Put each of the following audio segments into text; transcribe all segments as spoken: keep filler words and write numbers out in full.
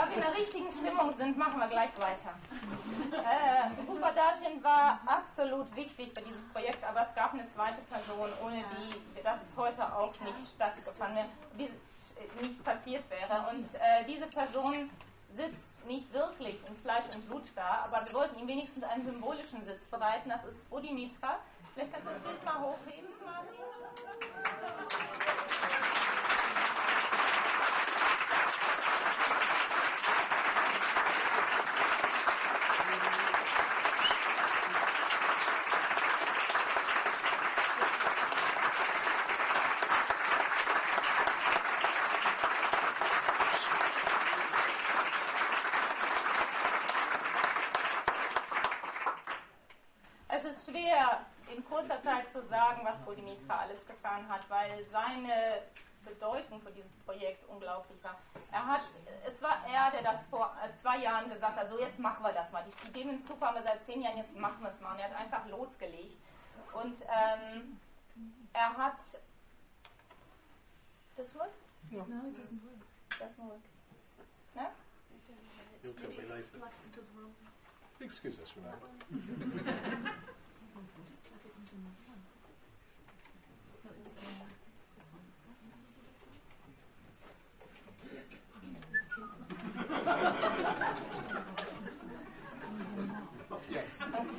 wir in der richtigen Stimmung sind, machen wir gleich weiter. Äh, Rupa Darshan war absolut wichtig für dieses Projekt, aber es gab eine zweite Person, ohne die das heute auch nicht stattgefunden, die nicht passiert wäre. Und äh, diese Person sitzt nicht wirklich in Fleisch und Blut da, aber wir wollten ihm wenigstens einen symbolischen Sitz bereiten. Das ist Bodhimitra. Vielleicht kannst du das Bild mal hochheben, Martin. In kurzer Zeit zu sagen, was Bodhimitra alles getan hat, weil seine Bedeutung für dieses Projekt unglaublich war. Er hat, es war er, der das vor zwei Jahren gesagt hat, so jetzt machen wir das mal. Die Idee mit dem Stupa haben wir seit zehn Jahren, jetzt machen wir es mal. Und er hat einfach losgelegt. Und ähm, er hat... Das work? No, it doesn't work. Doesn't work. No? You'll tell me later. Excuse us, Renee. Just plug it into another one. No, it's uh, this one. Yes.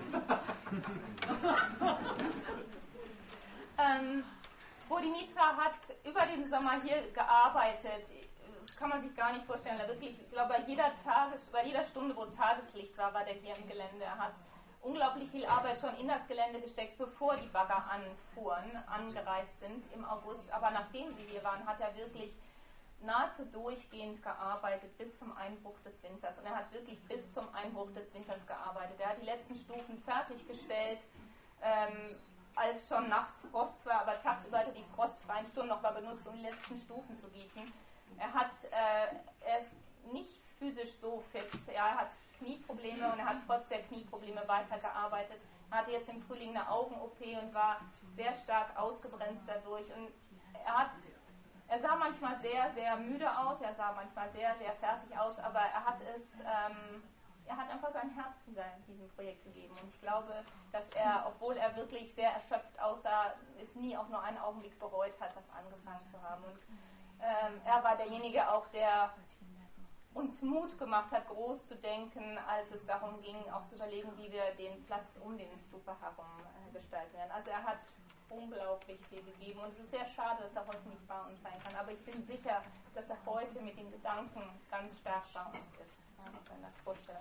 ähm, Bodhimitra hat über den Sommer hier gearbeitet. Das kann man sich gar nicht vorstellen. Er wirklich, ich glaube, bei jeder, Tages-, bei jeder Stunde, wo Tageslicht war, war der hier im Gelände. Er hat unglaublich viel Arbeit schon in das Gelände gesteckt, bevor die Bagger anfuhren, angereist sind im August. Aber nachdem sie hier waren, hat er wirklich nahezu durchgehend gearbeitet bis zum Einbruch des Winters. Und er hat wirklich bis zum Einbruch des Winters gearbeitet. Er hat die letzten Stufen fertiggestellt, ähm, als schon nachts Frost war, aber tagsüber hatte die frostfreien Stunden noch mal benutzt, um die letzten Stufen zu gießen. Er hat, äh, er ist nicht physisch so fit. Ja, er hat Knieprobleme und er hat trotz der Knieprobleme weitergearbeitet. Er hatte jetzt im Frühling eine Augen-O P und war sehr stark ausgebremst dadurch. Und er hat, er sah manchmal sehr, sehr müde aus, er sah manchmal sehr, sehr fertig aus, aber er hat es, ähm, er hat einfach sein Herz in diesem Projekt gegeben. Und ich glaube, dass er, obwohl er wirklich sehr erschöpft aussah, es nie auch nur einen Augenblick bereut hat, das angefangen zu haben. Und ähm, er war derjenige auch, der uns Mut gemacht hat, groß zu denken, als es darum ging, auch zu überlegen, wie wir den Platz um den Stupa herum äh, gestalten werden. Also er hat unglaublich viel gegeben und es ist sehr schade, dass er heute nicht bei uns sein kann. Aber ich bin sicher, dass er heute mit den Gedanken ganz stark bei uns ist, ja, wenn er vorstellt.